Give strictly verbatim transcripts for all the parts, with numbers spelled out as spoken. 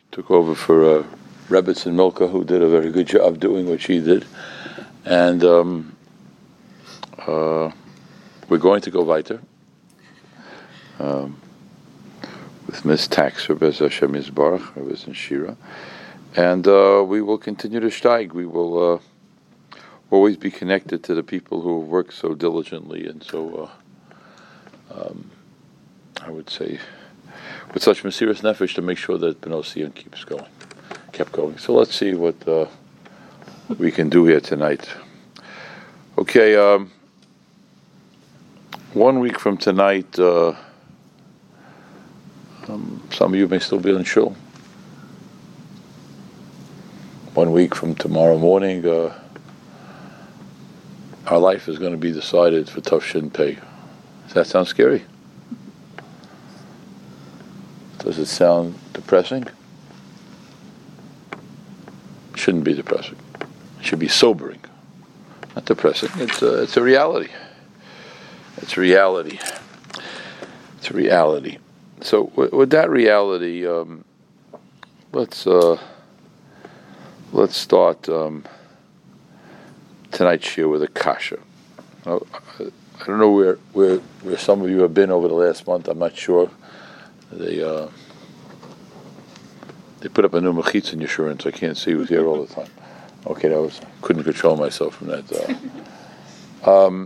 took over for uh, Rebbetzin Milka, who did a very good job doing what she did. And um, uh, we're going to go weiter um, with Miss Taxer, Bez Hashem Yisbarach, Rebbetzin Shira. And uh, we will continue to steig. We will uh, always be connected to the people who have worked so diligently and so, uh, um, I would say, with such Mesiras Nefesh to make sure that Bnei Sion keeps going, kept going. So let's see what uh, we can do here tonight. Okay, um, one week from tonight, uh, um, some of you may still be in shul. One week from tomorrow morning, uh, our life is going to be decided for Tafshin Pei. Does that sound scary? Does it sound depressing? It shouldn't be depressing. It should be sobering. Not depressing. It's a, it's a reality. It's a reality. It's a reality. So with, with that reality, um, let's uh, let's start um, tonight's shir with a kasha. Now, I don't know where, where where some of you have been over the last month. I'm not sure. They uh, they put up a new mechitza in insurance. I can't see who's here all the time. Okay, that was couldn't control myself from that. Uh, um,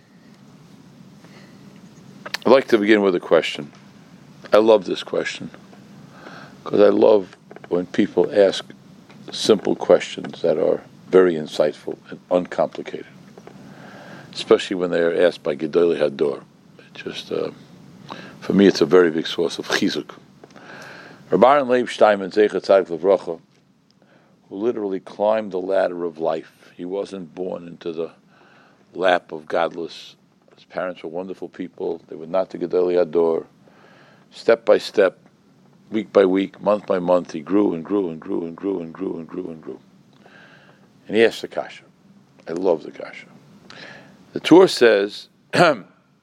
I'd like to begin with a question. I love this question because I love when people ask simple questions that are very insightful and uncomplicated, especially when they are asked by Gedolei Hador. It just uh, For me, it's a very big source of chizuk. Rabbi Aaron Leib Steinman, Zecher Tzadik Levracha, who literally climbed the ladder of life. He wasn't born into the lap of godless. His parents were wonderful people. They were not the Gedolei Hador. Step by step, week by week, month by month, he grew and grew and grew and grew and grew and grew and grew. And he asked the kasha. I love the kasha. The Torah says, the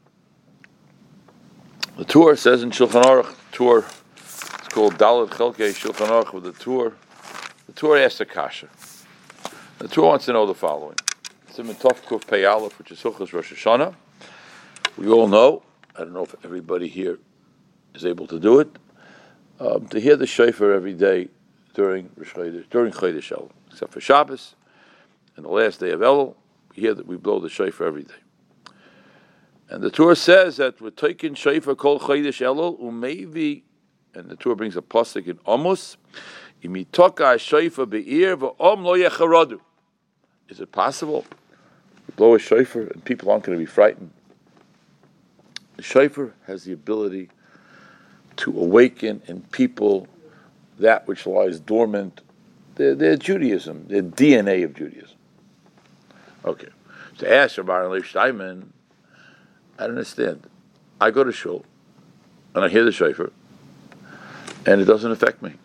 Torah says in Shulchan Aruch, Torah, it's called Dalet Chelkei Shulchan Aruch with the Torah. The Torah asks the kasha. The Torah wants to know the following. It's in Tov Kuf Pei Aleph, which is Hilchos Rosh Hashanah. We all know, I don't know if everybody here is able to do it, um, to hear the shofar every day during Rosh Chodesh, during Chodesh Elul, except for Shabbos and the last day of Elul, we hear that we blow the shofar every day. And the Torah says that we're taking shofar kol Chodesh Elul umevi, and the Torah brings a pasuk in Amos, imitoka shofar be'ir v'om lo yecharadu. Is it possible we blow a shofar and people aren't going to be frightened? The shofar has the ability to awaken in people that which lies dormant, their, their Judaism, their D N A of Judaism. Okay, so ask Rabbi Aaron Leib Steinman, I don't understand. I go to shul, and I hear the shofar, and it doesn't affect me.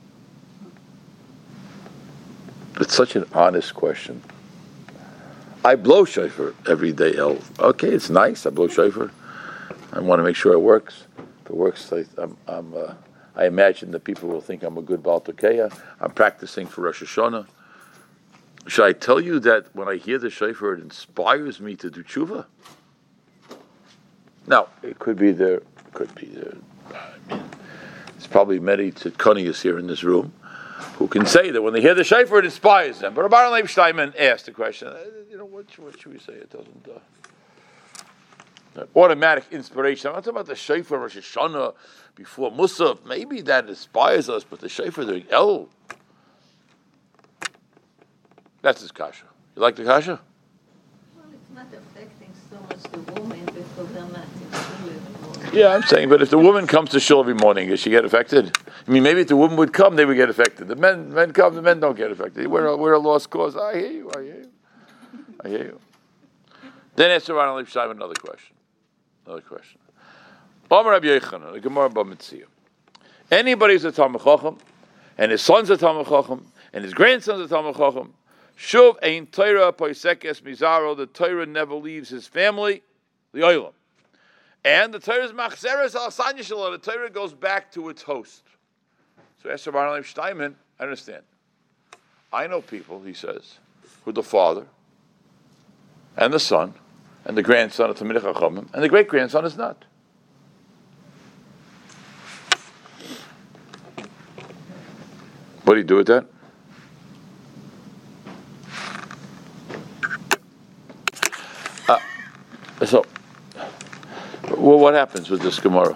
It's such an honest question. I blow shofar every day, El. Okay, it's nice, I blow shofar. I want to make sure it works. If it works, I, I'm, I'm, uh, I imagine that people will think I'm a good Baal Tokeya. I'm practicing for Rosh Hashanah. Should I tell you that when I hear the shofar, it inspires me to do tshuva? Now, it could be there, it could be there. I mean, there's probably many tzidkonius here in this room who can say that when they hear the shofar, it inspires them. But Rabbi Aaron Leib Steinman asked the question, you know, what, what should we say? It doesn't... Uh, automatic inspiration. I'm not talking about the shofar Rosh Hashanah before Musaf. Maybe that inspires us, but the shofar during El, that's his kasha. You like the kasha? Well, it's not affecting so much the woman because they're not in shul. Yeah, I'm saying, but if the woman comes to shul every morning, does she get affected? I mean, maybe if the woman would come, they would get affected. The men, men come, the men don't get affected. We're a, we're a lost cause. I hear you. I hear you. I hear you. Then ask Rabbi Aaron Leib Steinman another question. Another question. The Gemara Bamitzia. Anybody who's a Talmid Chacham, and his son's a Talmid Chacham, and his grandson's a Talmid Chacham, Shuv ein Torah poisekes mizaro. The Torah never leaves his family, the Olam, and the Torah's machzeres al sanya shelo. The Torah goes back to its host. So Esther Barnalei Steinman, I understand. I know people, he says, who the father and the son and the grandson of Talmidei Chachamim and the great grandson is not. What do you do with that? Uh, so, well, what happens with this Gemara?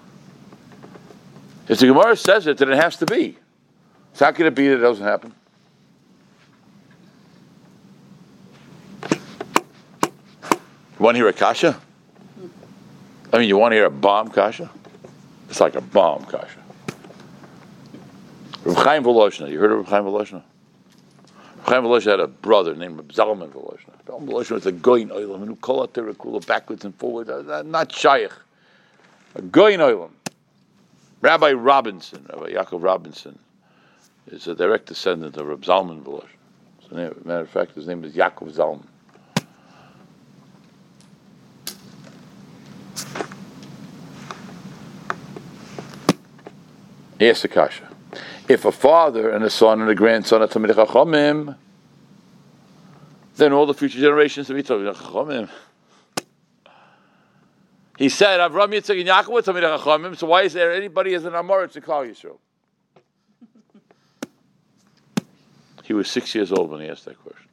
If the Gemara says it, then it has to be. So how can it be that it doesn't happen? You want to hear a kasha? I mean, you want to hear a bomb kasha? It's like a bomb kasha. Reb Chaim Volozhiner, you heard of Reb Chaim Volozhiner? Reb Chaim Volozhiner had a brother named Reb Zalman Volozhiner. Zalman Volozhiner was a goyin oilam, who called Terakula backwards and forwards, not shaykh. A goyin oilam. Rabbi Robinson, Rabbi Yaakov Robinson, is a direct descendant of Reb Zalman Volozhiner. So, as a matter of fact, his name is Yaakov Zalman. Yes, Akasha. If a father and a son and a grandson are Talmidei Chachamim, then all the future generations will be Talmidei Chachamim. He said, Avram, Yitzchak, and Yaakov were Talmidei Chachamim, so why is there anybody as an Amoritz to call Yisrael? He was six years old when he asked that question.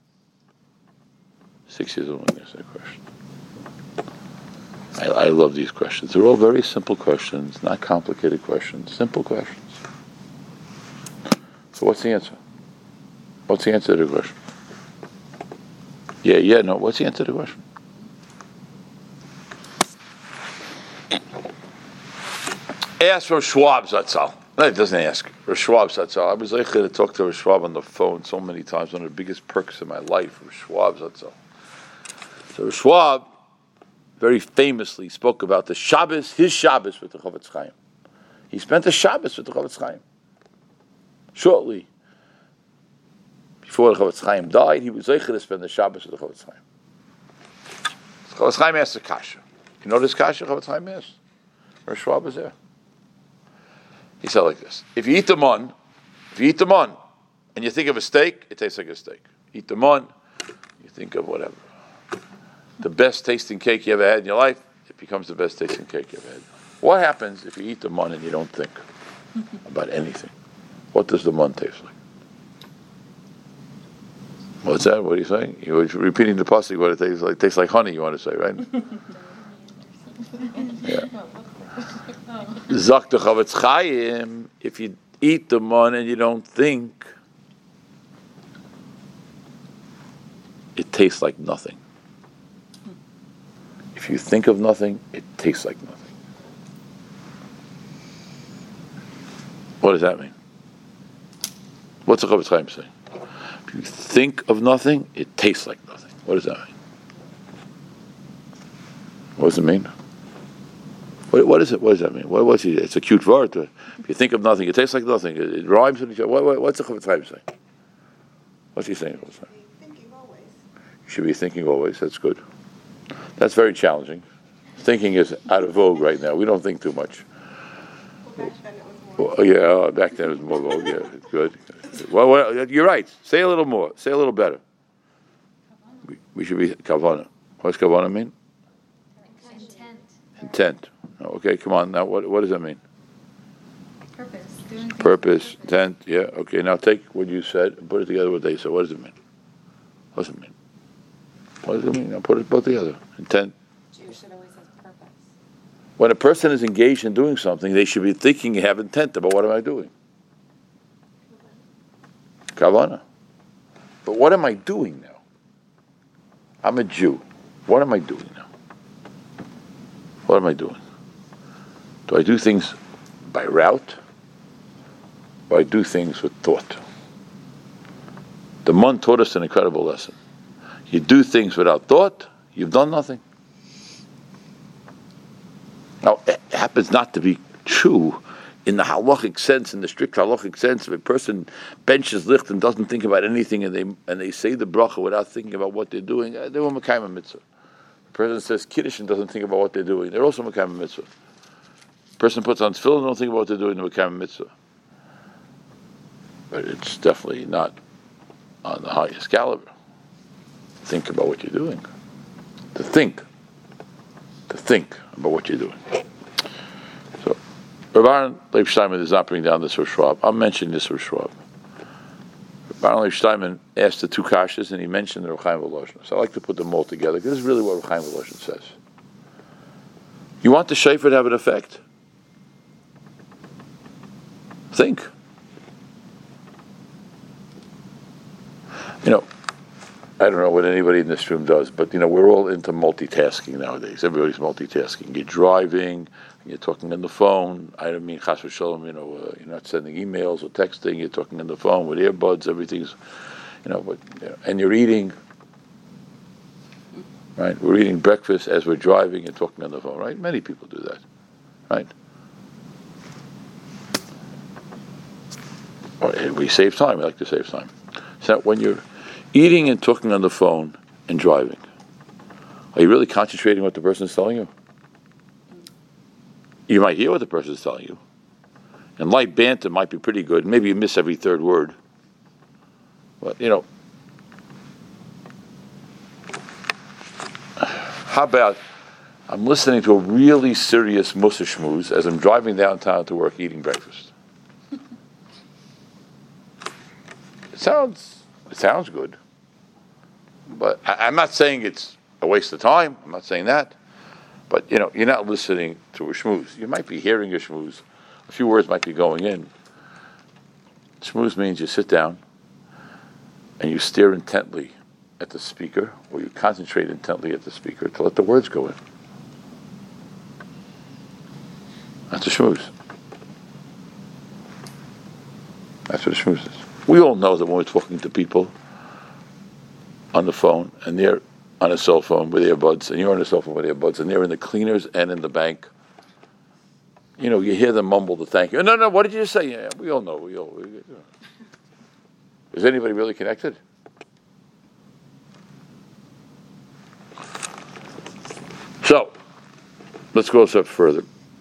Six years old when he asked that question. I, I love these questions. They're all very simple questions, not complicated questions, simple questions. So what's the answer? What's the answer to the question? Yeah, yeah, no, what's the answer to the question? Ask Rosh Schwab Zatzal. No, it doesn't ask. Rosh Schwab Zatzal. I was able to talk to Rosh Schwab on the phone so many times. One of the biggest perks in my life, Rosh Schwab Zatzal. So Rosh Schwab very famously spoke about the Shabbos, his Shabbos with the Chofetz Chaim. He spent the Shabbos with the Chofetz Chaim. Shortly before the Chofetz Chaim died, he was able to spend the Shabbos with the Chofetz Chaim. The Chofetz Chaim asked the kasha. You know this kasha Chofetz Chaim asked? Rosh Schwab was there. He said like this: if you eat the mun, if you eat the mun, and you think of a steak, it tastes like a steak. Eat the mun, you think of whatever. The best tasting cake you ever had in your life, it becomes the best tasting cake you ever had. What happens if you eat the mun and you don't think about anything? What does the mun taste like? What's that? What are you saying? You're repeating the pasuk. What it tastes like? It tastes like honey. You want to say, right? Yeah. Zak the Chofetz Chaim. If you eat the mun and you don't think, it tastes like nothing. If you think of nothing, it tastes like nothing. What does that mean? What's the Chofetz Chaim saying? If you think of nothing, it tastes like nothing. What does that mean? What does it mean? What, what is it? What does that mean? What, what's it? It's a cute word. If you think of nothing, it tastes like nothing. It, it rhymes with each other. What, what, what's the Chofetz Chaim saying? What's he saying? Thinking always. You should be thinking always. That's good. That's very challenging. Thinking is out of vogue right now. We don't think too much. Well, back then it was more. Well, yeah, uh, back then it was more vogue. Yeah, good. Well, well, you're right. Say a little more. Say a little better. We, we should be kavana. What's kavana mean? Intent. Intent. Oh, okay, come on. Now, what what does that mean? Purpose. Doing things Purpose, with intent. Yeah. Okay. Now take what you said and put it together with what they said. What does it mean? What does it mean? What does it mean? Now put it both together. Intent. You should always have purpose. When a person is engaged in doing something, they should be thinking and have intent about what am I doing? Kavana. But what am I doing now? I'm a Jew. What am I doing now? What am I doing? Do I do things by route? Or I do things with thought? The Mun taught us an incredible lesson. You do things without thought, you've done nothing. Now, it happens not to be true in the halachic sense, in the strict halachic sense. If a person benches licht and doesn't think about anything, and they and they say the bracha without thinking about what they're doing, they were mekayim mitzvah. The person says kiddush and doesn't think about what they're doing, they're also mekayim mitzvah. The person puts on tefillin and don't think about what they're doing, they're mekayim mitzvah. but it's definitely not on the highest caliber. Think about what you're doing. To think. To think about what you're doing. So, Rav Aaron Leib Steinman is not bringing down this for Schwab. I'm mentioning this for Schwab. Rav Aaron Leib Steinman asked the two kashas, and he mentioned the Rav Chaim Volozhin. So I like to put them all together, because this is really what Rav Chaim Volozhin says. You want the shofar to have an effect? Think. You know, I don't know what anybody in this room does, but, you know, we're all into multitasking nowadays. Everybody's multitasking. You're driving, you're talking on the phone. I don't mean chas v'sholom, you know, uh, you're not sending emails or texting. You're talking on the phone with earbuds. Everything's, you know, but, you know, and you're eating, right? We're eating breakfast as we're driving and talking on the phone, right? Many people do that, right? We save time. We like to save time. So when you're eating and talking on the phone and driving, are you really concentrating on what the person is telling you? You might hear what the person is telling you. And light banter might be pretty good. Maybe you miss every third word. But, you know, how about I'm listening to a really serious Musa Shmooze as I'm driving downtown to work eating breakfast. It sounds, it sounds good. But I, I'm not saying it's a waste of time. I'm not saying that. But, you know, you're not listening to a shmooze. You might be hearing a shmooze. A few words might be going in. Shmooze means you sit down and you stare intently at the speaker, or you concentrate intently at the speaker to let the words go in. That's a shmooze. That's what a shmooze is. We all know that when we're talking to people on the phone, and they're on a cell phone with earbuds, and you're on a cell phone with earbuds, and they're in the cleaners and in the bank, you know, you hear them mumble the thank you. No, no, what did you just say? Yeah, we all know. We all. We, you know. Is anybody really connected? So, let's go a step further.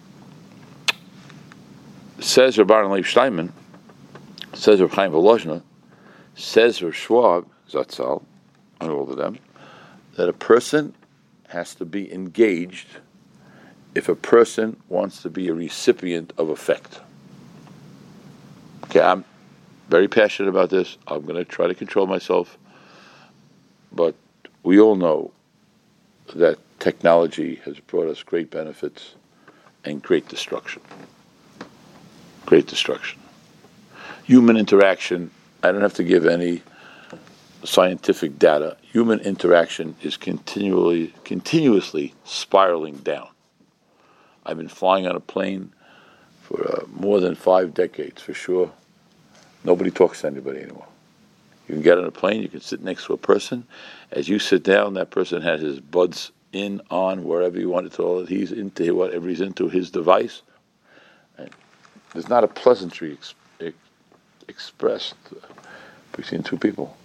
Says Rav Aaron Leib Steinman, says Rav Chaim Volozhin, says Rav Schwab, Zatzal, and all of them, that a person has to be engaged if a person wants to be a recipient of effect. Okay, I'm very passionate about this. I'm going to try to control myself. But we all know that technology has brought us great benefits and great destruction. Great destruction. Human interaction, I don't have to give any scientific data. Human interaction is continually, continuously spiraling down. I've been flying on a plane for uh, more than five decades, for sure. Nobody talks to anybody anymore. You can get on a plane, you can sit next to a person. As you sit down, that person has his buds in, on, wherever you want it to. He's into whatever he's into, his device. And there's not a pleasantry ex- ex- expressed between two people.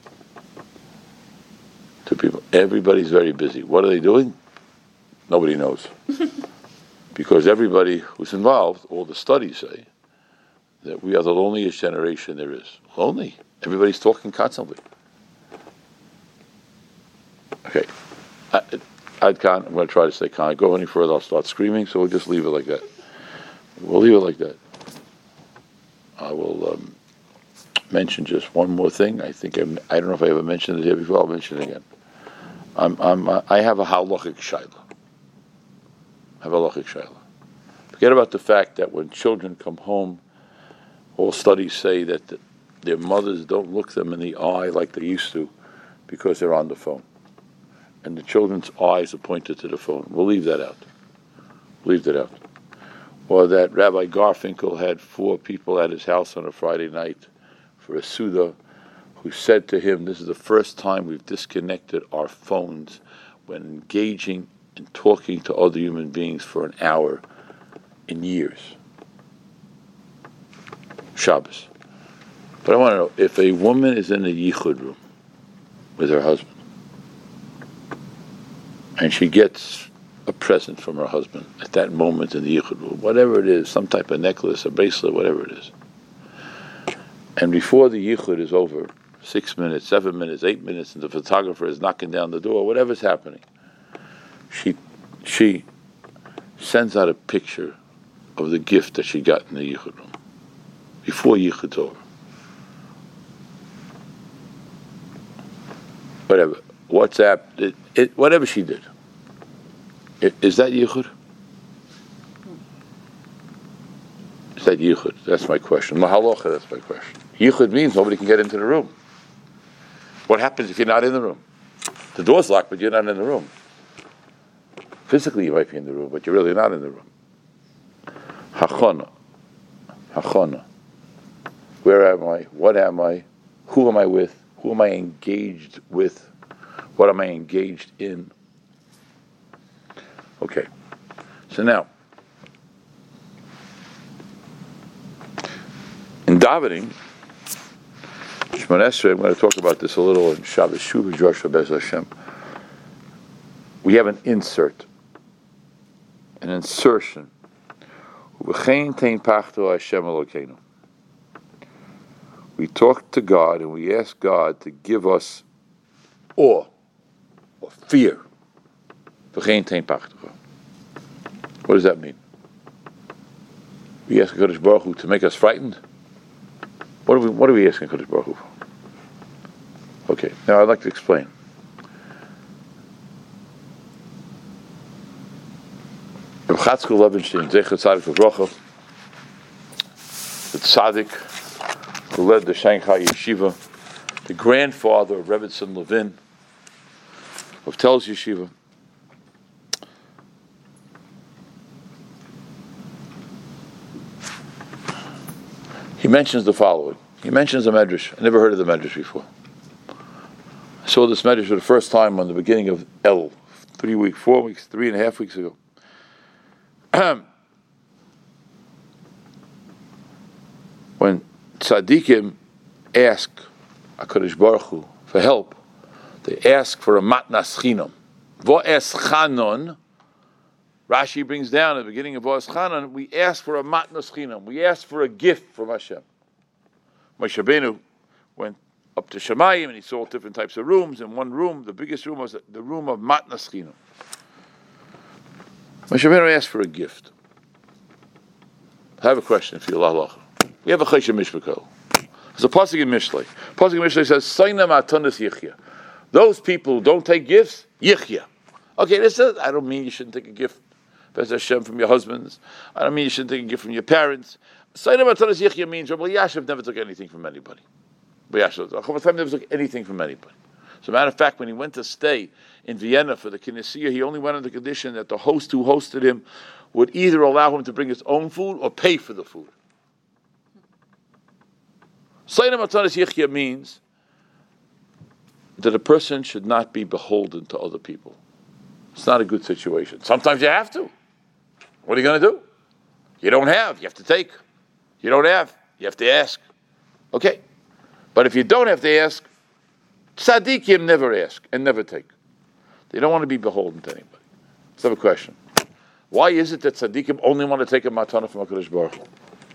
Two people. Everybody's very busy. What are they doing? Nobody knows. Because everybody who's involved, all the studies say, that we are the loneliest generation there is. Lonely. Everybody's talking constantly. Okay. I, I'd con, I'm going to try to stay calm. Go any further, I'll start screaming, so we'll just leave it like that. We'll leave it like that. I will um, mention just one more thing. I think I'm, I don't know if I ever mentioned it here before. I'll mention it again. I'm, I'm, uh, I have a halachic shayla. I have a halachic shayla. Forget about the fact that when children come home, all studies say that the, their mothers don't look them in the eye like they used to because they're on the phone. And the children's eyes are pointed to the phone. We'll leave that out. Leave that out. Or that Rabbi Garfinkel had four people at his house on a Friday night for a Suda who said to him, this is the first time we've disconnected our phones when engaging and talking to other human beings for an hour in years. Shabbos. But I want to know, if a woman is in the yichud room with her husband, and she gets a present from her husband at that moment in the yichud room, whatever it is, some type of necklace, a bracelet, whatever it is, And before the yichud is over, six minutes, seven minutes, eight minutes, and the photographer is knocking down the door, whatever's happening, she she sends out a picture of the gift that she got in the yichud room before yichud's over. Whatever, WhatsApp, it, it, whatever she did. It, is that yichud? Is that yichud? That's my question. Mahalocha, that's my question. Yichud means nobody can get into the room. What happens if you're not in the room? The door's locked, but you're not in the room. Physically, you might be in the room, but you're really not in the room. Hachana. Hachana. Where am I? What am I? Who am I with? Who am I engaged with? What am I engaged in? Okay. So now, in davening, Shemon Esrei, I'm going to talk about this a little in Shabbos Shuvah, Joshua Bez Hashem. We have an insert, an insertion. We talk to God and we ask God to give us awe or fear. What does that mean? We ask HaKadosh Baruch Hu to make us frightened? What are we, what are we asking HaKadosh Baruch Hu for? Okay, now I'd like to explain. Reb Chatzkel Levenstein, Zecher Tzadik V'Bracha, the tzaddik who led the Shanghai Yeshiva, the grandfather of Rebbetzin Levin, of Telz Yeshiva. He mentions the following. He mentions the Medrash. I never heard of the Medrash before. I saw this Medrash for the first time on the beginning of El, three weeks, four weeks, three and a half weeks ago. When tzaddikim ask HaKadosh Baruch Hu for help, they ask for a matnas chinam. Vo'es chanon, Rashi brings down at the beginning of Vo'es chanon, we ask for a matnas chinam. We ask for a gift from Hashem. Moshe Rabbeinu went up to Shemayim and he saw different types of rooms. In one room, the biggest room was the room of matnas chinam. Moshe Rabbeinu asked for a gift. I have a question for you, Allah. We have a Choshen Mishpachol. There's a pasuk in Mishlei. Pasuk in Mishlei says, "Saina matanas yichya." Those people who don't take gifts, yichya. Okay, this is, I don't mean you shouldn't take a gift, Bez Hashem, from your husbands. I don't mean you shouldn't take a gift from your parents. Saina matanas yichya means Rabbi Yashiv never took anything from anybody. Rabbi Yashiv never took anything from anybody. As a matter of fact, when he went to stay in Vienna for the Kinesiya, he only went on the condition that the host who hosted him would either allow him to bring his own food or pay for the food. Sayyidina Matanas Yichya means that a person should not be beholden to other people. It's not a good situation. Sometimes you have to. What are you going to do? You don't have, you have to take. You don't have, you have to ask. Okay. But if you don't have to ask, tzaddikim never ask and never take. They don't want to be beholden to anybody. Let's have a question. Why is it that tzaddikim only want to take a matana from HaKadosh Baruch Hu?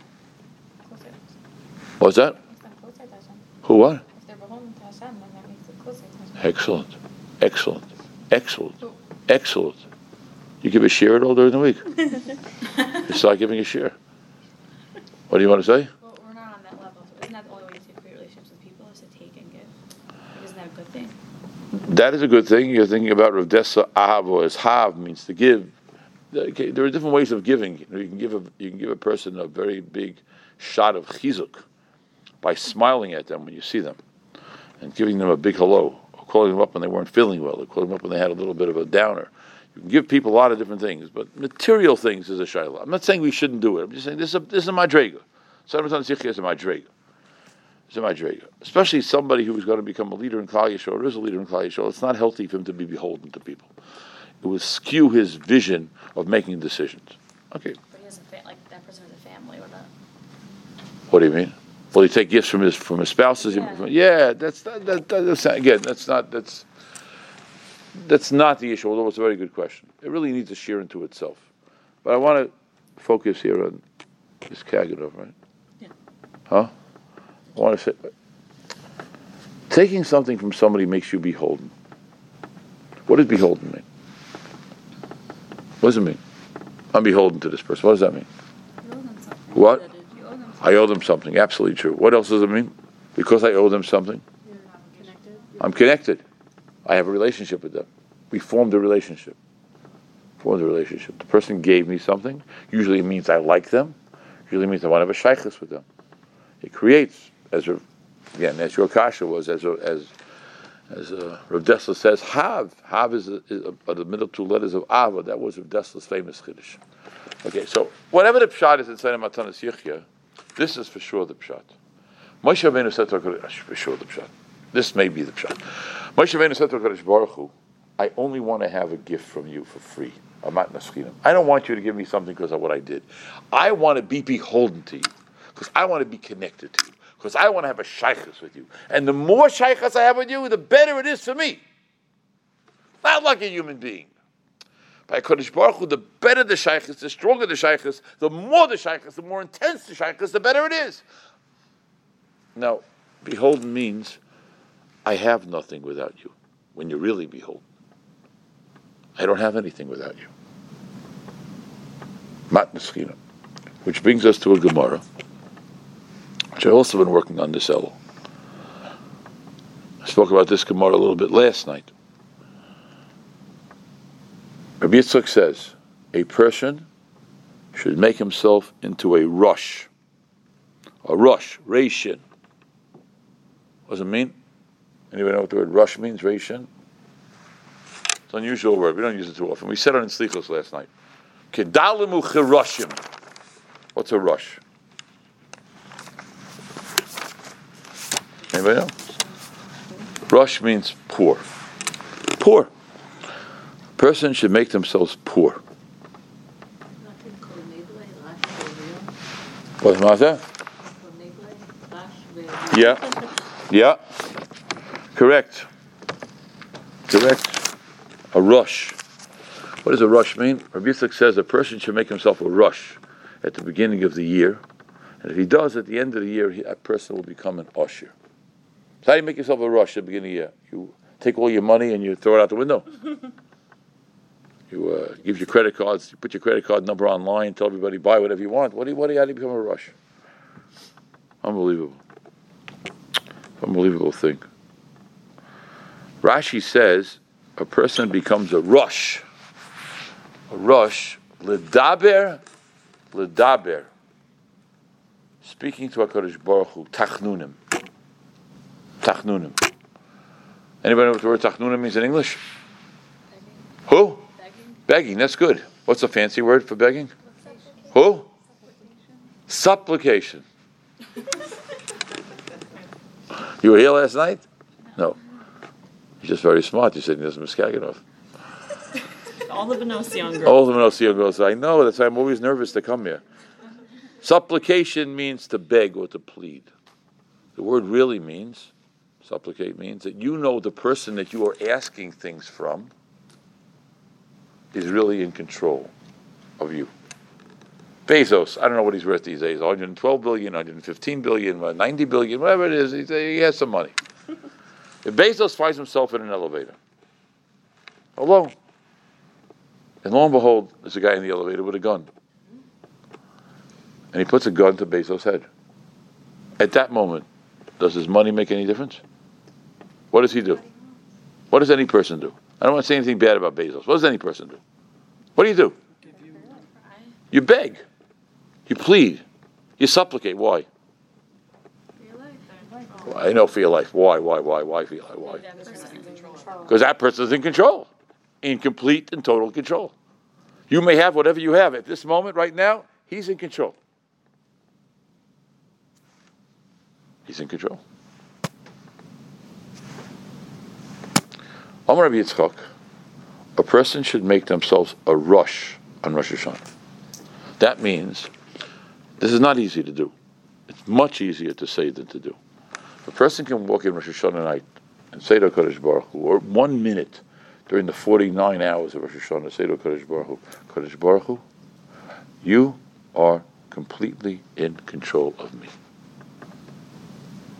What's that? Who what? If they're beholden to Hashem, then that makes it closer to Hashem. Excellent. Excellent. Excellent. Excellent. You give a share all during the week. You start giving a share. What do you want to say? Well, we're not on that level. So isn't that the only way to create relationships with people is to take and give? Like, isn't that a good thing? That is a good thing. You're thinking about Rav Dessa Ahavo as Hav means to give. Okay, there are different ways of giving. You know, you can give a you can give a person a very big shot of chizuk by smiling at them when you see them and giving them a big hello, or calling them up when they weren't feeling well, or calling them up when they had a little bit of a downer. You can give people a lot of different things, but material things is a shayla. I'm not saying we shouldn't do it. I'm just saying this is a, this is a madrega. Sometimes is a madrega. It's a madrega. Especially somebody who is going to become a leader in Klal Yisrael, or is a leader in Klal Yisrael. It's not healthy for him to be beholden to people. It will skew his vision of making decisions. Okay. But he has a fa- like that person has a family or not. What do you mean? Will he take gifts from his from his spouses? Yeah, yeah that's that, that, that, that's again. That's not that's that's not the issue. Although it's a very good question. It really needs to shear into itself. But I want to focus here on this Kaganov, right? Yeah. Huh? I want to say, taking something from somebody makes you beholden. What does beholden mean? What does it mean? I'm beholden to this person. What does that mean? You owe them something. What? You owe them something. I owe them something. Absolutely true. What else does it mean? Because I owe them something, You're connected. I'm connected. I have a relationship with them. We formed a relationship. Formed a relationship. The person gave me something. Usually it means I like them. Usually it means I want to have a shaykhus with them. It creates, as a, again, as your kasha was, as a, as as uh, Rav Dessler says, Hav. Hav is, a, is a, are the middle two letters of Ava. That was Rav Dessler's famous chiddush. Okay, so whatever the pshat is inside of Matanas Yichya, this is for sure the pshat. Moshe Rabbeinu said to HaKadosh, for sure the pshat. This may be the pshat. Moshe Rabbeinu said to HaKadosh Baruch Hu, I only want to have a gift from you for free. I don't want you to give me something because of what I did. I want to be beholden to you because I want to be connected to you because I want to have a shaykhus with you. And the more shaykhus I have with you, the better it is for me. Not like a human being. By HaKadosh Baruch Hu, the better the shaykhus, the stronger the shaykhus, the more the shaykhus, the more intense the shaykhus, the better it is. Now, beholden means I have nothing without you. When you're really beholden, I don't have anything without you. Mat Neschina. Which brings us to a Gemara, which I've also been working on this Elul. I spoke about this Gemara a little bit last night. Rabbi Yitzchak says, a person should make himself into a rush. A rush, reishin. What does it mean? Anybody know what the word rush means, reishin? It's an unusual word. We don't use it too often. We said it in Slichos last night. Kedalimu chiroshim. What's a rush? Anybody know? Rush means poor. Poor. A person should make themselves poor. What's that? Yeah. Yeah. Correct. Correct. A rush. What does a rush mean? Rabbi Yitzchak says a person should make himself a rush at the beginning of the year. And if he does, at the end of the year, he, that person will become an usher. So how do you make yourself a rush at the beginning of the year? You take all your money and you throw it out the window. You uh, give your credit cards, you put your credit card number online, tell everybody buy whatever you want. What do you, what do you, how do you become a rush? Unbelievable. Unbelievable thing. Rashi says a person becomes a rush. A rush, ledaber, ledaber. Speaking to HaKadosh Baruch Hu, tachnunim. Tachnunim. Anybody know what the word tachnunim means in English? Begging. Who? Begging. Begging, that's good. What's a fancy word for begging? Who? Supplication. You were here last night? No. You're just very smart. You said he doesn't miskaganov. All the Benosian girls. All the Benosian girls. I know. That's why I'm always nervous to come here. Supplication means to beg or to plead. The word really means, supplicate means that you know the person that you are asking things from is really in control of you. Bezos, I don't know what he's worth these days, one hundred twelve billion, one hundred fifteen billion, ninety billion, whatever it is, he has some money. If Bezos finds himself in an elevator, alone, and lo and behold, there's a guy in the elevator with a gun. And he puts a gun to Bezos' head. At that moment, does his money make any difference? What does he do? What does any person do? I don't want to say anything bad about Bezos. What does any person do? What do you do? You beg. You plead. You supplicate. Why? For your life. Well, I know for your life. Why, why, why, why for your life? Why? Because that person's in control. In complete and total control. You may have whatever you have. At this moment, right now, he's in control. He's in control. Amar Rabbi Yitzchak, a person should make themselves a rush on Rosh Hashanah. That means, this is not easy to do. It's much easier to say than to do. A person can walk in Rosh Hashanah night and say to HaKadosh Baruch Hu, or one minute during the forty-nine hours of Rosh Hashanah, say to HaKadosh Baruch Hu, HaKadosh Baruch Hu, you are completely in control of me.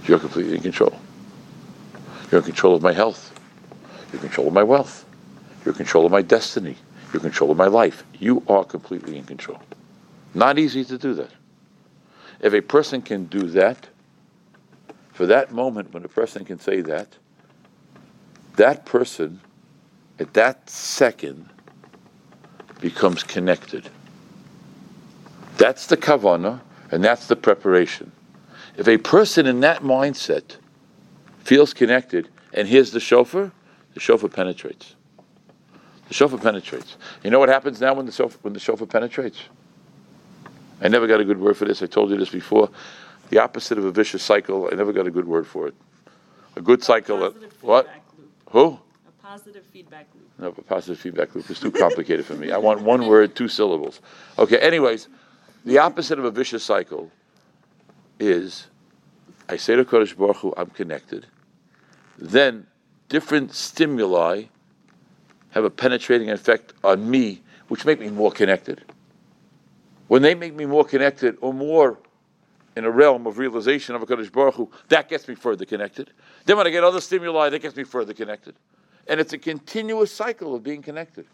You're completely in control. You're in control of my health. You're in control of my wealth. You're in control of my destiny. You're in control of my life. You are completely in control. Not easy to do that. If a person can do that, for that moment when a person can say that, that person, at that second, becomes connected. That's the kavanah, and that's the preparation. If a person in that mindset feels connected and hears the shofar, the shofar penetrates. The shofar penetrates. You know what happens now when the shofar, when the shofar penetrates? I never got a good word for this. I told you this before. The opposite of a vicious cycle, I never got a good word for it. A good cycle. A Uh, what? Loop. Who? A positive feedback loop. No, a positive feedback loop is too complicated for me. I want one word, two syllables. Okay, anyways, the opposite of a vicious cycle is, I say to Kodesh Baruch Hu, I'm connected. Then different stimuli have a penetrating effect on me, which make me more connected. When they make me more connected or more in a realm of realization of a Kodesh Baruch Hu, that gets me further connected. Then when I get other stimuli, that gets me further connected. And it's a continuous cycle of being connected.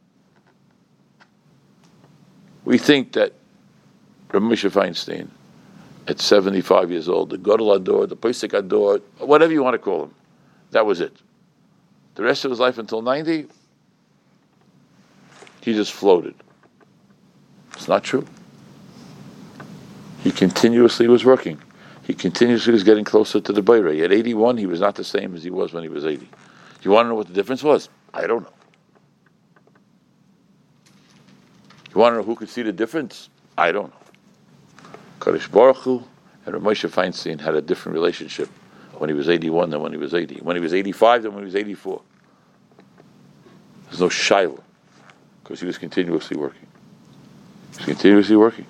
We think that Rabbi Moshe Feinstein, at seventy-five years old, the Gadol Ador, the Pesach Ador, whatever you want to call him, that was it. The rest of his life until ninety, he just floated. It's not true. He continuously was working. He continuously was getting closer to the Beirei. At eighty-one, he was not the same as he was when he was eighty. You want to know what the difference was? I don't know. You want to know who could see the difference? I don't know. Kodesh Baruch Hu and Rav Moshe Feinstein had a different relationship when he was eighty-one than when he was eighty. When he was eighty-five than when he was eighty-four. There's no shiloh, because he was continuously working. He was continuously working.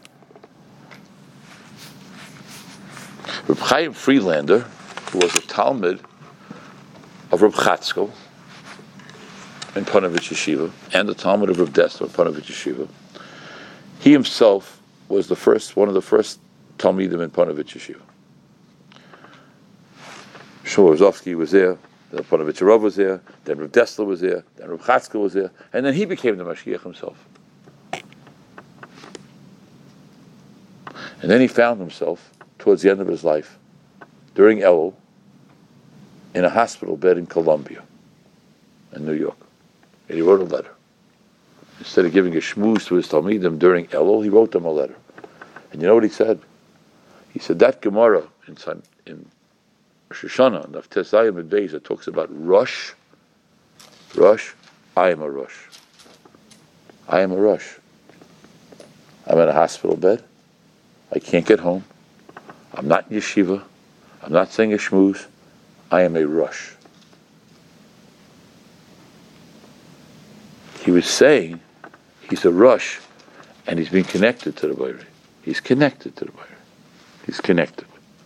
Reb Chaim Friedlander, who was a Talmud of Reb Chatzkel in Panovich Yeshiva, and the Talmud of Reb Dessler in Panovich Yeshiva, he himself was the first, one of the first Talmidim in Panovich Yeshiva. Shmuel Rozovsky was there, then Panovich Rav was there, then Reb Dessler was there, then Reb Chatzkel was there, and then he became the Mashiach himself. And then he found himself, towards the end of his life, during Elul, in a hospital bed in Columbia, in New York. And he wrote a letter. Instead of giving a shmooze to his Talmidim during Elul, he wrote them a letter. And you know what he said? He said, that Gemara in, in Rosh Hashanah, in Naftes Zayim and Beis, that talks about Rosh, Rosh, I am a Rosh. I am a Rosh. I'm in a hospital bed. I can't get home. I'm not in yeshiva. I'm not saying a shmooze. I am a Rosh. He was saying he's a Rosh, and he's being connected to the Beirei. He's connected to the Beirei. He's connected.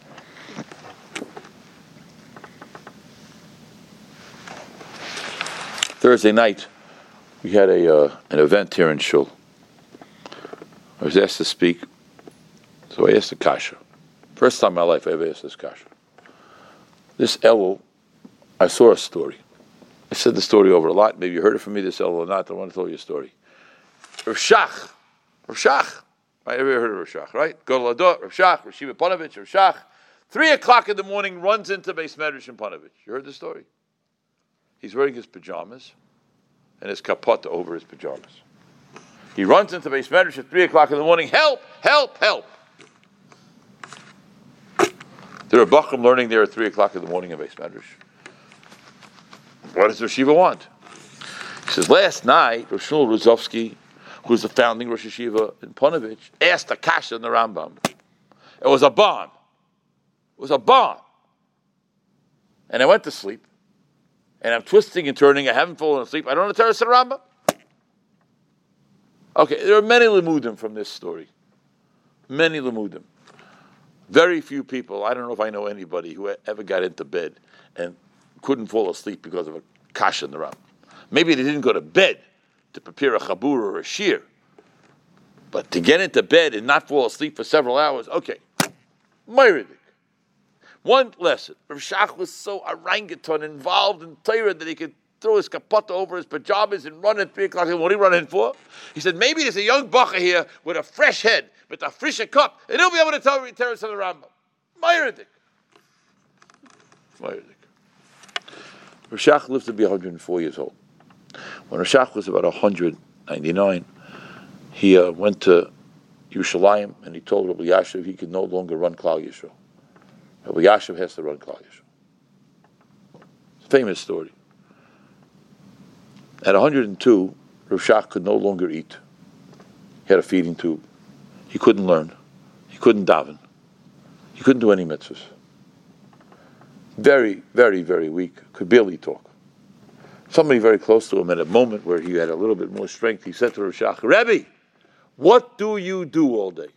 Thursday night, we had a uh, an event here in Shul. I was asked to speak, so I asked the kasha. First time in my life I ever asked this kasha. This Elul, I saw a story. I said the story over a lot. Maybe you heard it from me, this Elul or not. I want to tell you a story. Rav Shach. Rav Shach. I ever heard of Rav Shach, right? Gadol Ador, Rav Shach, Rav Shimon Panovich, Rav Shach. Three o'clock in the morning, runs into Beis Medrash in Panovich. You heard the story? He's wearing his pajamas and his kapota over his pajamas. He runs into Beis Medrash at three o'clock in the morning. Help! Help! Help! There are Bachram learning there at three o'clock in the morning in Beis Medrash. What does Rosh Yeshiva want? He says, last night, Rosh Shmuel Rozovsky, who's the founding Rosh Yeshiva in Panovich, asked a kasha in the Rambam. It was a bomb. It was a bomb. And I went to sleep. And I'm twisting and turning. I haven't fallen asleep. I don't know the Teres of the Rambam. Okay, there are many limudim from this story. Many limudim. Very few people, I don't know if I know anybody who ever got into bed and couldn't fall asleep because of a kasha in the Rambam. Maybe they didn't go to bed to prepare a chabur or a shir. But to get into bed and not fall asleep for several hours, okay. Mayridik. One lesson. Rav Shach was so orangutan involved in Torah that he could throw his kapata over his pajamas and run at three o'clock. What did he run in for? He said, maybe there's a young bacher here with a fresh head, with a frisher cup, and he'll be able to tell me Teres on the Rambam. Meyerdik. Meyerdik. Rav Shach lived to be one hundred four years old. When Rav Shach was about one hundred ninety-nine, he uh, went to Yerushalayim and he told Rabbi Yashiv he could no longer run Klal Yisrael. Rabbi Yashiv has to run Klal Yisrael. Famous story. At one hundred two, Rav Shach could no longer eat. He had a feeding tube. He couldn't learn. He couldn't daven. He couldn't do any mitzvahs. Very, very, very weak. Could barely talk. Somebody very close to him at a moment where he had a little bit more strength, he said to Rav Shach, Rebbe, what do you do all day?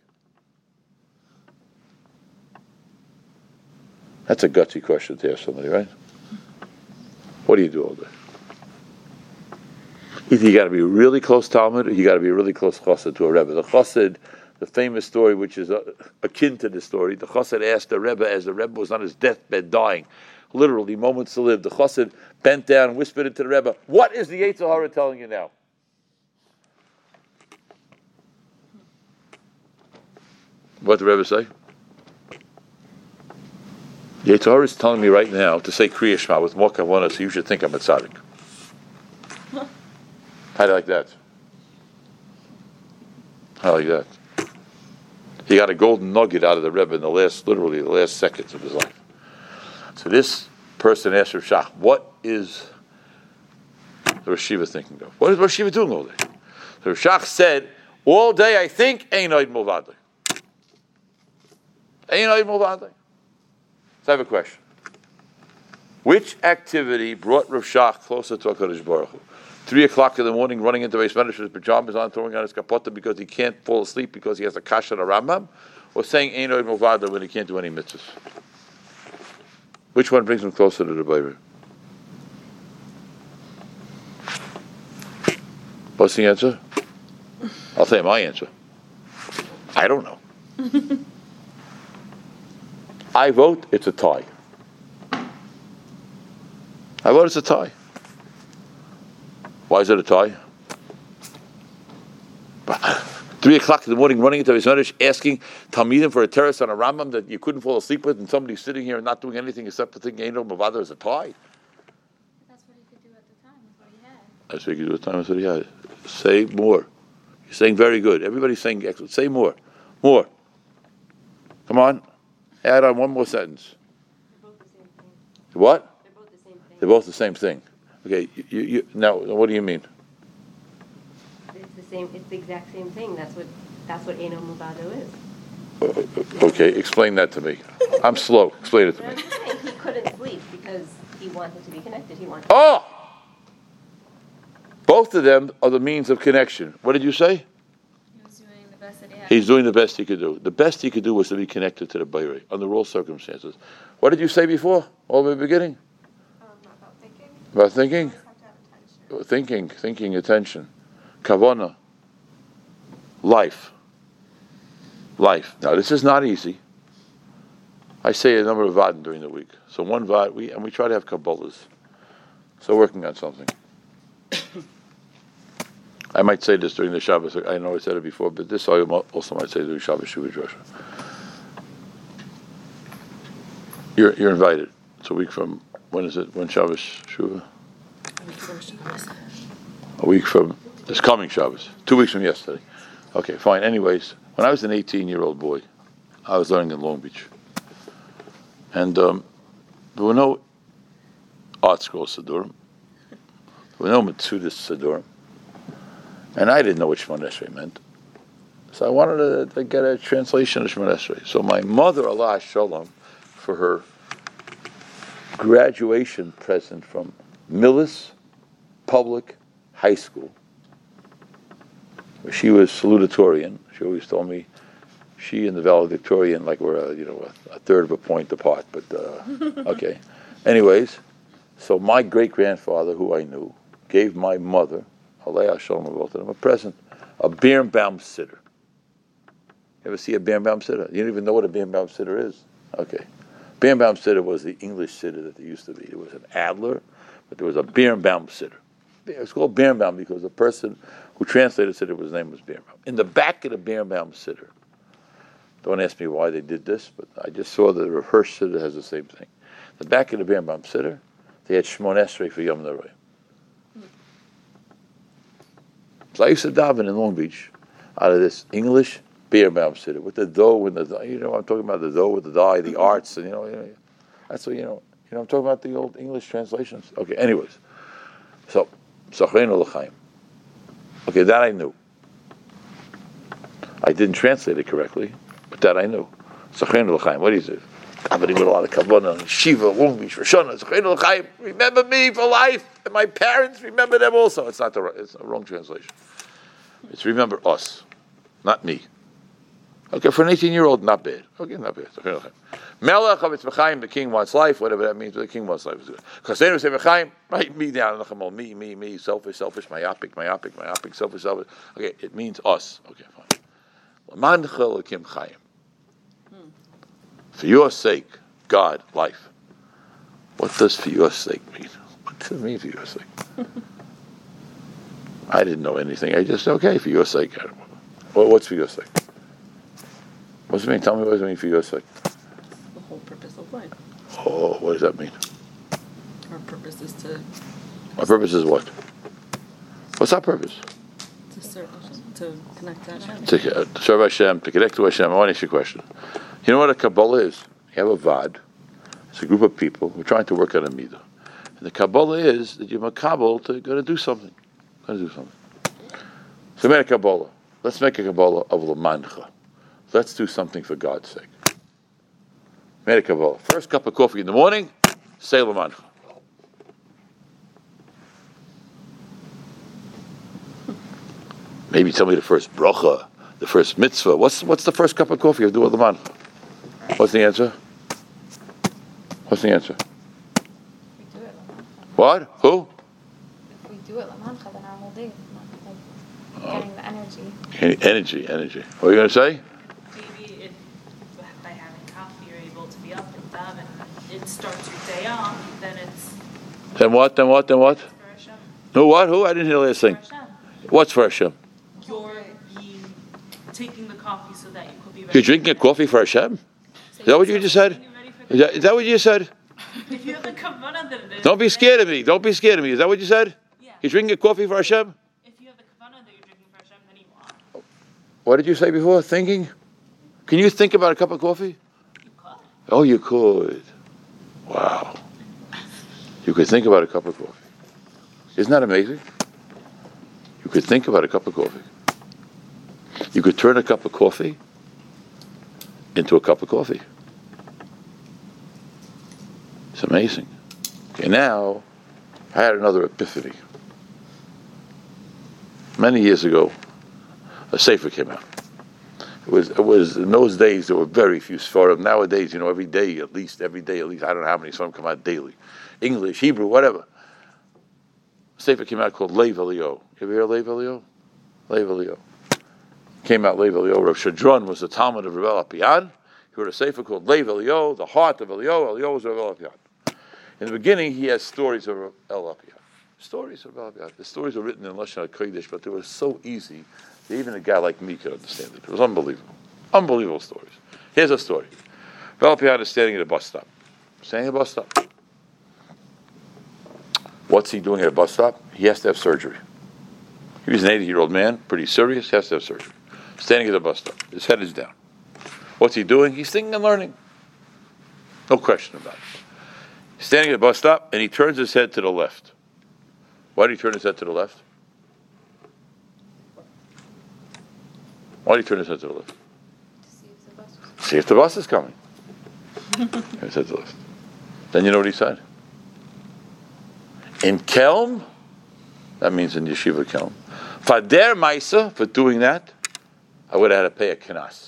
That's a gutsy question to ask somebody, right? What do you do all day? Either you got to be really close Talmud, or you got to be really close chassid to a Rebbe. The chassid, the famous story, which is uh, akin to this story, the chassid asked the Rebbe as the Rebbe was on his deathbed dying, literally moments to live. The chassid bent down and whispered into the Rebbe, what is the Yetzer Hara telling you now? What did the Rebbe say? The Yetzer Hara is telling me right now to say Kriya Shema with more kavanah, so you should think I'm a tzaddik. How do you like that? How do you like that? He got a golden nugget out of the Rebbe in the last, literally the last seconds of his life. So this person asked Rav Shach, what is the Rosh Yeshiva thinking of? What is Rosh Yeshiva doing all day? So Rav Shach said, all day I think, Ein Oid Mulvadei. Ein Oid Mulvadei. So I have a question. Which activity brought Rav Shach closer to HaKadosh Baruch Hu? Three o'clock in the morning, running into Beis Medrash with his pajamas on, throwing on his kapota because he can't fall asleep because he has a kasha and a Rambam, or saying Ein Oid Mulvadei when he can't do any mitzvahs? Which one brings him closer to the Bible? What's the answer? I'll tell you my answer. I don't know. I vote it's a tie. I vote it's a tie. Why is it a tie? Three o'clock in the morning, running into his Medrash, asking Talmidim for a terrace on a Rambam that you couldn't fall asleep with, and somebody's sitting here and not doing anything except to think Ein Oid Mulvadei is a tie. That's what he could do at the time. That's what he had. That's what he could do at the time. That's what he had. Say more. You're saying very good. Everybody's saying excellent. Say more. More. Come on. Add on one more sentence. They're both the same thing. What? They're both the same thing. They're both the same thing. Okay, you, you, now, what do you mean? It's the same. It's the exact same thing. That's what. That's what Ein Oid Mulvadei is. Uh, okay, explain that to me. I'm slow. Explain it to But I'm me. just saying he couldn't sleep because he wanted to be connected. He wanted. Oh! Both of them are the means of connection. What did you say? He was doing the best that he had. He's doing the best he could do. The best he could do was to be connected to the Bayrei under all circumstances. What did you say before, all the way beginning? Um, about thinking. About thinking? You always have to have attention. Thinking, thinking, attention. Kavana. Life. Life. Now, this is not easy. I say a number of vadim during the week. So one vad, we, and we try to have Kabbalahs. So working on something. I might say this during the Shabbos. I know I said it before, but this I also might say during Shabbos Shuvah Drasha. You're you're invited. It's a week from, when is it? When Shabbos Shuvah? A week from this coming Shabbos. Two weeks from yesterday. Okay, fine. Anyways, when I was an eighteen-year-old boy, I was learning in Long Beach. And um, there were no art school Sidurim. There were no Metzudas Sidurim. And I didn't know what Shemona Esrei meant. So I wanted to, to get a translation of Shemona Esrei. So my mother, Allah Shalom, for her graduation present from Millis Public High School, where she was salutatorian. She always told me she and the valedictorian like were a, you know a, a third of a point apart. But uh, okay. Anyways, so my great grandfather, who I knew, gave my mother, Alei Shalom Avotim, a present, a Birnbaum sitter. Ever see a Birnbaum sitter? You don't even know what a Birnbaum sitter is. Okay. Birnbaum Siddur was the English Siddur that there used to be. There was an Adler, but there was a Birnbaum Siddur. It was called Birnbaum because the person who translated Siddur, his name was Birnbaum. In the back of the Birnbaum Siddur, don't ask me why they did this, but I just saw that the Hirsch Siddur has the same thing. The back of the Birnbaum Siddur, they had Shmon Esrei for Yom Noraim. So I used to daven in Long Beach out of this English Birnbaum Siddur with the dough and the, you know, I'm talking about the dough with the dye, the arts, and you know, you know that's what, you know, you know, I'm talking about the old English translations. Okay, anyways. So, Sachreinu L'chaim. Okay, that I knew. I didn't translate it correctly, but that I knew. Sachreinu L'chaim. What is it? Davening with a lot of kavanah, Shiva, Long Beach, Rosh Hashanah, Sachreinu L'chaim. Remember me for life, and my parents remember them also. It's not the right, it's a wrong translation. It's remember us, not me. Okay, for an eighteen-year-old, not bad. Okay, not bad. Melech of Tzvachayim, the king wants life, whatever that means, but the king wants life. Chasenu Tzvachayim, write me down, me, me, me, selfish, selfish, myopic, myopic, myopic, selfish, selfish. Okay, it means us. Okay, fine. L'mancha l'kim chayim. For your sake, God, life. What does for your sake mean? What does it mean for your sake? I didn't know anything. I just, okay, for your sake. Well, what's for your sake? What does it mean? Tell me what does it mean for your sake? The whole purpose of life. Oh, what does that mean? Our purpose is to My purpose is what? What's our purpose? to serve Hashem, to connect to Hashem. To uh, serve Hashem, to connect to Hashem. I want to ask you a question. You know what a Kabbalah is? You have a Vad. It's a group of people who are trying to work on a midah. And the Kabbalah is that you're makabel to go to do something. Going to do something. So make a Kabbalah. Let's make a Kabbalah of L'mancha. Let's do something for God's sake. Made a Kabbalah. First cup of coffee in the morning, say L'mancha. Maybe tell me the first bracha, the first mitzvah. What's what's the first cup of coffee you do with L'mancha? What's the answer? What's the answer? We do it Lamancha. What? Who? If we do it Lamancha, then our whole day is not like getting the energy. En- Energy, energy. What are you going to say? Maybe if by having coffee you're able to be up and daven and it starts your day off, then it's Then what? Then what? Then what? for Hashem. Who? What? Who? I didn't hear the last For thing. Hashem. What's for Hashem? You're ye taking the coffee so that you could be ready. You're drinking a coffee for Hashem? Is that what you just said? Is that, is that what you said? If you have the kavanah that it is. Don't be scared of me. Don't be scared of me. Is that what you said? Yeah. You're drinking a coffee for Hashem? If you have the kavanah that you're drinking for Hashem, then you are. What did you say before? Thinking? Can you think about a cup of coffee? You could. Oh, you could. Wow. You could think about a cup of coffee. Isn't that amazing? You could think about a cup of coffee. You could turn a cup of coffee into a cup of coffee. It's amazing. Okay, now, I had another epiphany. Many years ago, a sefer came out. It was, it was in those days, there were very few Sfarim. Nowadays, you know, every day, at least, every day, at least, I don't know how many Sfarim come out daily. English, Hebrew, whatever. A sefer came out called Lev Elio. You ever hear of Lev Elio? Lev Elio. Came out Lev Elio. Rav Shadron was the Talmud of Rav Elapian. He wrote a sefer called Lev Elio, the heart of Elio. Elio was Rav Elapian. In the beginning, he has stories of Rav Elapian. Stories of Rav Elapian. The stories were written in Lashon HaKodesh, but they were so easy that even a guy like me could understand it. It was unbelievable. Unbelievable stories. Here's a story. Rav Elapian is standing at a bus stop. Standing at a bus stop. What's he doing at a bus stop? He has to have surgery. He was an eighty-year-old man, pretty serious, has to have surgery. Standing at a bus stop. His head is down. What's he doing? He's thinking and learning. No question about it. He's standing at a bus stop, and he turns his head to the left. Why did he turn his head to the left? Why did he turn his head to the left? See if the bus See if the bus is coming. His head to the left. Then you know what he said? In Kelm, that means in Yeshiva Kelm, Fader Maisa, for doing that, I would have had to pay a knas.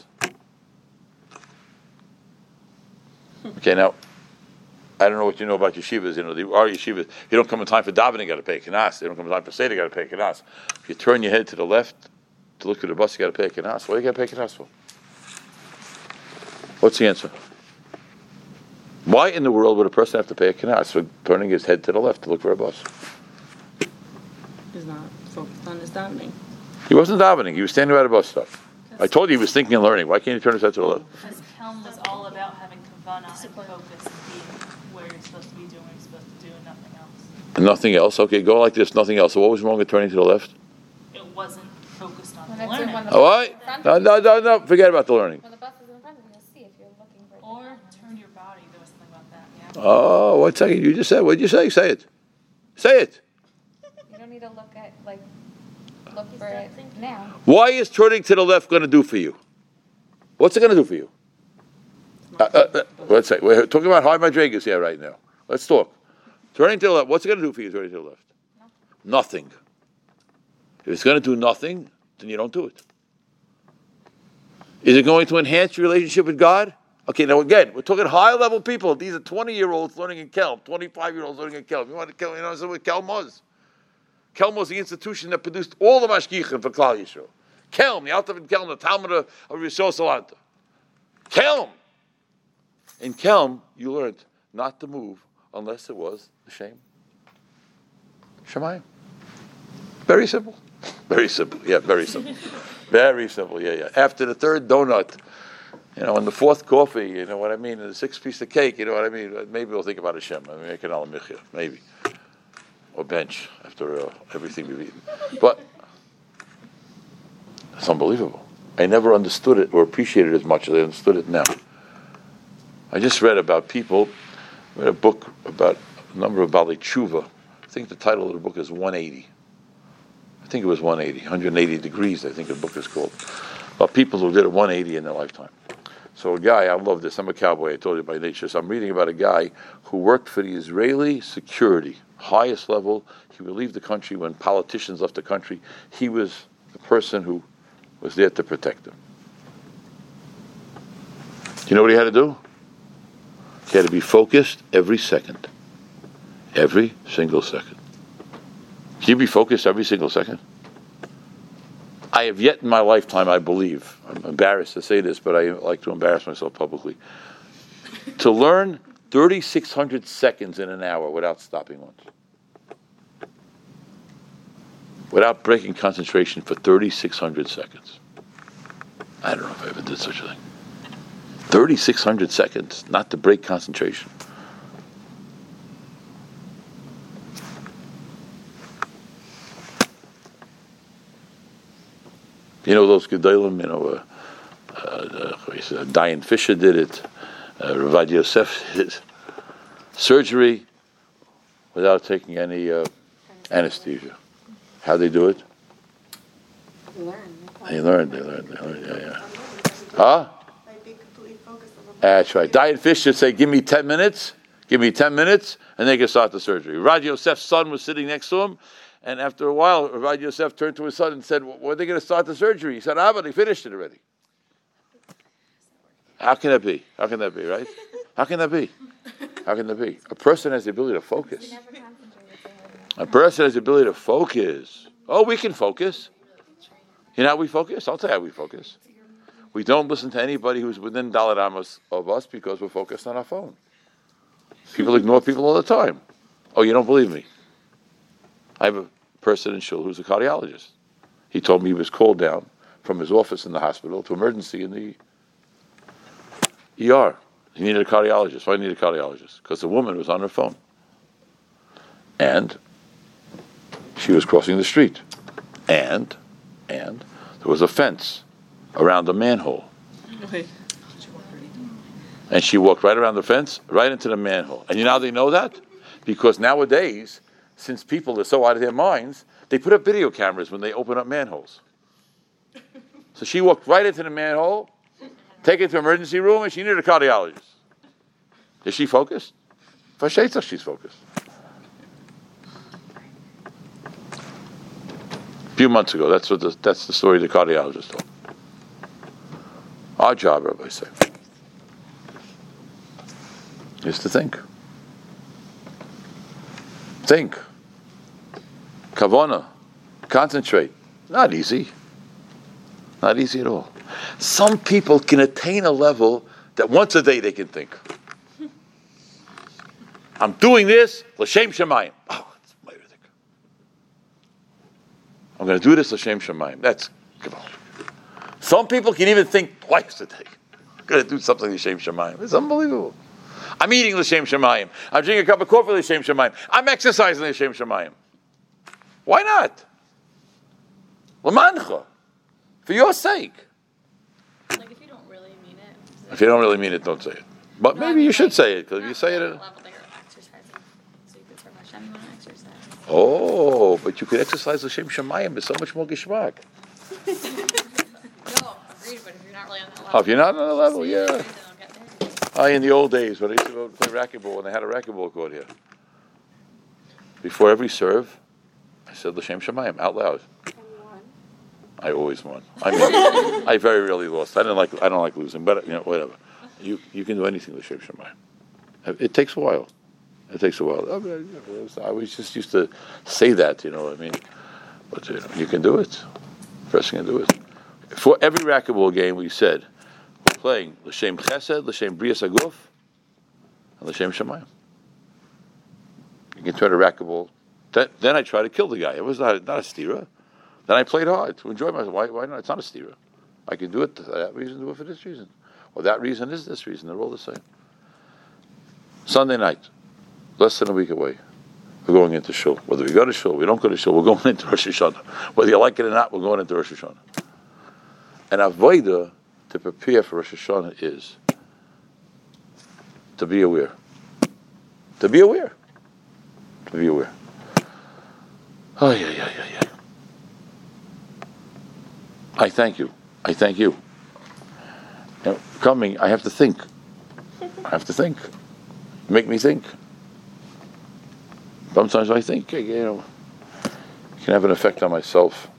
Okay, now, I don't know what you know about yeshivas. You know, there are yeshivas. If you don't come in time for davening, you got to pay a knas. You don't come in time for seder, you got to pay a knas. If you turn your head to the left to look at the bus, you got to pay a knas. What do you got to pay a knas for? What's the answer? Why in the world would a person have to pay a knas for turning his head to the left to look for a bus? He's not focused on his davening. He wasn't davening. He was standing by the bus stop. I told you he was thinking and learning. Why can't he turn his head to the left? Because Kelm was all about having kavanah and focus and being where you're supposed to be doing what you're supposed to do and nothing else. And nothing else. Okay, go like this. Nothing else. So what was wrong with turning to the left? It wasn't focused on When the it's in learning. one of Oh, what? No, no, no, no. Forget about the learning. When the bus is in front of you, you'll see if you're looking for. Or turn your body. There was something about that, yeah. Oh, one second. You just said. What did you say? Say it. Say it. You don't need to look at like look for it now. Why is turning to the left going to do for you? What's it going to do for you? Uh, uh, uh, let's say we're talking about high madrigas here right now. Let's talk. Turning to the left. What's it going to do for you? Turning to the left. No. Nothing. If it's going to do nothing, then you don't do it. Is it going to enhance your relationship with God? Okay, now again, we're talking high-level people. These are twenty-year-olds learning in Kelm, twenty-five-year-olds learning in Kelm. You want to Kelm? You know what Kelm was? Kelm was the institution that produced all the mashgichim for Klal Yisrael. Kelm, the Alta of Kelm, the Talmud of Rishon Salanta. Kelm. In Kelm, you learned not to move unless it was the shame. Shemayim. Very simple. Very simple. Yeah, very simple. Very simple. Yeah, yeah. After the third donut, you know, and the fourth coffee, you know what I mean, and the sixth piece of cake, you know what I mean. Maybe we'll think about Hashem. I mean, make an al-michya, maybe, or bench after uh, everything we've eaten. But it's unbelievable. I never understood it or appreciated it as much as I understood it now. I just read about people. I read a book about a number of Baalei Tshuva. I think the title of the book is one eighty. I think it was one eighty, one hundred eighty degrees, I think the book is called. About people who did a one eighty in their lifetime. So a guy, I love this, I'm a cowboy, I told you by nature, so I'm reading about a guy who worked for the Israeli security, highest level. He would leave the country when politicians left the country. He was the person who was there to protect them. Do you know what he had to do? He had to be focused every second. Every single second. Can you be focused every single second? I have yet in my lifetime, I believe, I'm embarrassed to say this, but I like to embarrass myself publicly, to learn thirty-six hundred seconds in an hour without stopping once. Without breaking concentration for thirty-six hundred seconds. I don't know if I ever did such a thing. thirty-six hundred seconds, not to break concentration. You know those Gedolim, you know, uh, uh, uh, Dayan Fisher did it, uh, Ravad Yosef did it. Surgery without taking any uh, anesthesia. How they do it? They learn. They learn, they learn, yeah, yeah. Huh? That's right. Dayan Fisher say, give me ten minutes, give me ten minutes, and they can start the surgery. Ravad Yosef's son was sitting next to him, and after a while, Ravad Yosef turned to his son and said, when are they going to start the surgery? He said, ah, but they finished it already. How can that be? How can that be, right? How can that be? How can that be? A person has the ability to focus. A person has the ability to focus. Oh, we can focus. You know how we focus? I'll tell you how we focus. We don't listen to anybody who's within Dalet Amos of us because we're focused on our phone. People ignore people all the time. Oh, you don't believe me? I have a person in Shul who's a cardiologist. He told me he was called down from his office in the hospital to emergency in the E R. He needed a cardiologist. Why did he need a cardiologist? Because the woman was on her phone. And she was crossing the street. And, and there was a fence around a manhole. Okay. And she walked right around the fence, right into the manhole. And you know how they know that? Because nowadays, since people are so out of their minds, they put up video cameras when they open up manholes. So she walked right into the manhole, take it to the emergency room, and she needed a cardiologist. Is she focused? For Sheitza, she's focused. A few months ago, that's what the, that's the story the cardiologist told. Our job, Rabbi say, is to think. Think. Kavana. Concentrate. Not easy. Not easy at all. Some people can attain a level that once a day they can think. I'm doing this l'shem shemayim. Oh, it's meirik. I'm going to do this l'shem shemayim. That's good. Some people can even think twice a day. I'm going to do something l'shem shemayim. It's unbelievable. I'm eating l'shem shemayim. I'm drinking a cup of coffee l'shem shemayim. I'm exercising l'shem shemayim. Why not? L'mancha. For your sake. Like if you don't really mean it. If you don't really mean it, don't say it. But No, maybe I mean, you should like, say it, because if not you say it... at in- the level that you're exercising. So you could serve Hashem, you want to exercise. Oh, but you could exercise l'shem shemayim. There's so much more geschmack. No, agreed, but if you're not really on that level. Oh, if you're not on the level, say yeah. it, then I'll get there. Oh, in the old days, when I used to go play racquetball, and they had a racquetball court here. Before every serve, I said l'shem shemayim out loud. I always won. I mean, I very rarely lost. I didn't like. I don't like losing, but you know, whatever. You you can do anything l'shem shemayim. It takes a while. It takes a while. I mean, I was just used to say that, you know what I mean? But you know, you can do it. Person can do it. For every racquetball game, we said we're playing l'shem chesed, l'shem brias haguf, and l'shem shemayim. You can turn a racquetball. Then, then I try to kill the guy. It was not not a stira. Then I played hard to enjoy myself. Why, why not? It's not a stira. I can do it for that reason, do it for this reason. Or that reason is this reason. They're all the same. Sunday night, less than a week away, we're going into shul. Whether we go to shul, we don't go to shul, we're going into Rosh Hashanah. Whether you like it or not, we're going into Rosh Hashanah. And avodah to prepare for Rosh Hashanah is to be aware. To be aware. To be aware. Oh, yeah, yeah, yeah, yeah. I thank you. I thank you. You know, coming, I have to think. I have to think. Make me think. Sometimes I think, you know, it can have an effect on myself.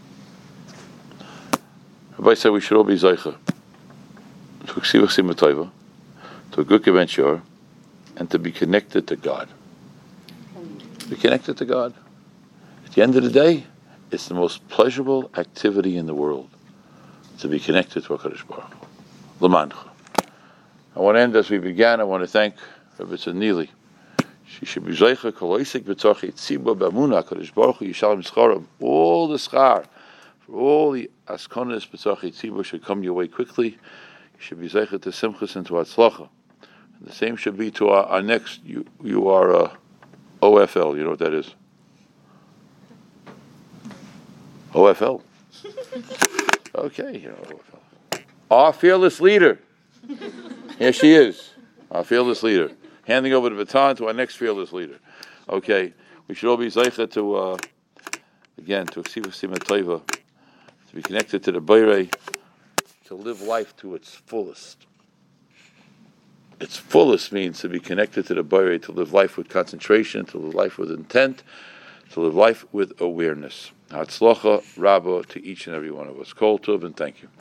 Rabbi said we should all be zeicha to ksivach simatayva, to a good kavensyor, and to be connected to God. Be connected to God. At the end of the day, it's the most pleasurable activity in the world to be connected to HaKadosh Baruch Hu. L'mancha. I want to end as we began. I want to thank Rabbi Tzadnili. She should be zeicha koloisik b'tzorchi tzibur b'amuna HaKadosh Baruch Hu yishalem scharav. All the schar for all the askonas b'tzorchi tzibur should come your way quickly. You should be zeicha to simchas and to atzlacha. And the same should be to our, our next. You you are uh, O F L. You know what that is? O F L. Okay, you know O F L. Our fearless leader. Here she is, our fearless leader. Handing over the baton to our next fearless leader. Okay, we should all be zeicha to, uh, again, to ksiva sima tova, to be connected to the Beirei, to live life to its fullest. Its fullest means to be connected to the Beirei, to live life with concentration, to live life with intent, to live life with awareness. Hatzlacha Rabba to each and every one of us. Kol Tov, and thank you.